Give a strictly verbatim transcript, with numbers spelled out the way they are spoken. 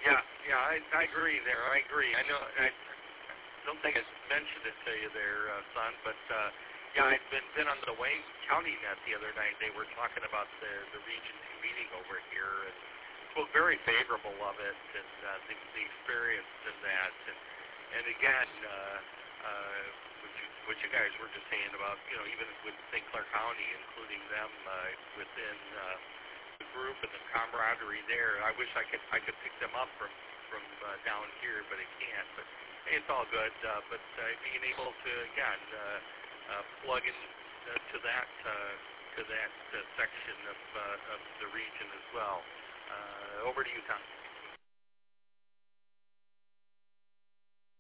Yeah, yeah, I, I agree there. I agree. I know. I don't think I mentioned it to you there, uh, son, but uh, yeah, I'd been been on the Wayne County Net the other night. They were talking about the the Region Two meeting over here, and spoke very favorable of it, and uh, the, the experience in that, and and again, uh, uh, what you what you guys were just saying about, you know, even with Saint Clair County, including them uh, within. Uh, the group and the camaraderie there. I wish I could I could pick them up from from uh, down here, but I can't. But hey, it's all good. Uh, but uh, being able to again uh, uh, plug in uh, to that uh, to that uh, section of uh, of the region as well. Uh, over to you, Tom.